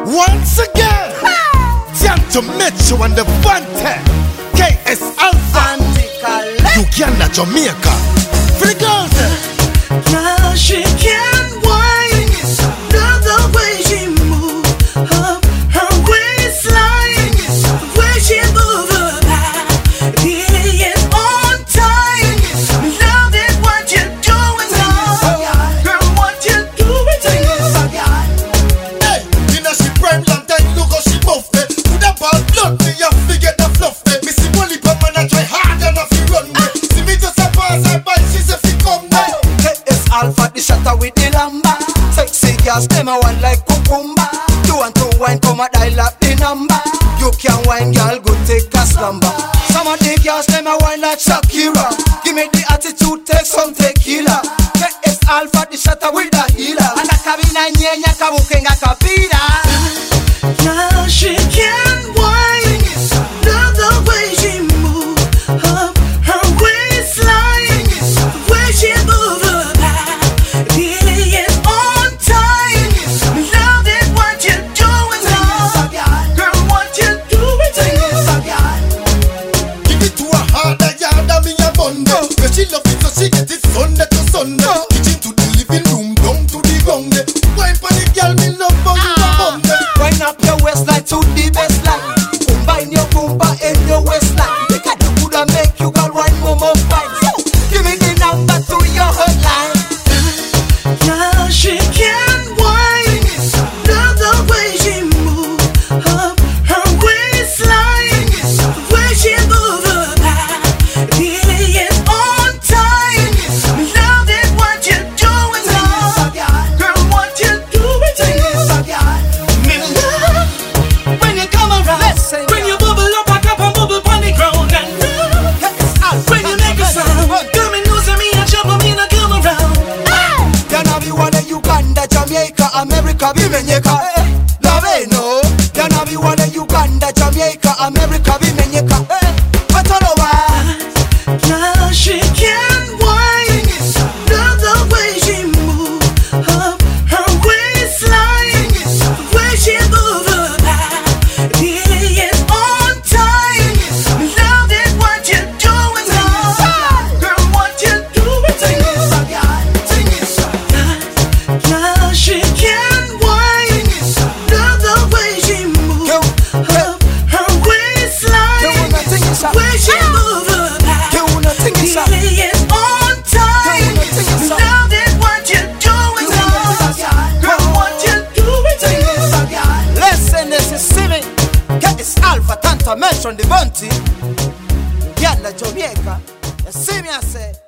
Once again, Jam to Metro and the Fante, KS Alpha, Uganda, Jamaica. For the girls there. Now she can whine, love the way she move up her waistline, the way she move her back, it is on time. Love it what you doing now, girl, what you doing to you. Hey, you know she prime long time, look how she buff it. Put that ball blood, me have to get the fluff it. Me see one lip man I try hard enough to run me. See me just a pass her by, she say fi come now. KS Alpha, the shatter with the lamba. Sexy girls, them a one like cucumber. 2 and 2 wine, come a dial up the number. You can wine, girl, go take a slumber. Some of the girls, them a wine like Shakira. Give me the attitude, take some tequila. KS Alpha, the shatter with the healer. And a cabina nyenya kabukenga kapira. Now she can whine, love the way she move up her waistline, the way she move her back, it is on time. Love it what you doing now, girl, what you doing to you. Give it to her harder, yarder, me a bundle. Cause she love it so she get it Sunday to Sunday. Kitchen to the living room, down to the ground. Wine for the girl, me love for you a bundle. Wind up your waistline to the baseline. Combine your bumper and your waistline. They got the good and make you girl wine more fine. So, give me the number to your hotline. Now she can whine, love the way she move up her waistline, the way she move her back, it is on time. Love it what you doing now, girl, what you doing to you. Me love when you come around, when you bubble up, I up and bubble on the ground, and when you make a sound, girl, me knows me and jump me and come around. Yana be one Uganda, Jamaica, America, bimenyeka. Love no. Yana be one Uganda, Jamaica, America, bimenyeka. But all over. Now she can whine, love the way she move up her waistline, the way she move her back, it is on time. Love it what you doing now, girl, what you doing to you. Now she can whine, love the way she move up her waistline, the way she move her back, it is on time. Love it what you doing now, girl, what you doing to you. Listen, this is Simi. KS Alpha, Tanta mention the bounty. Uganda, Jamaica. See me, I say.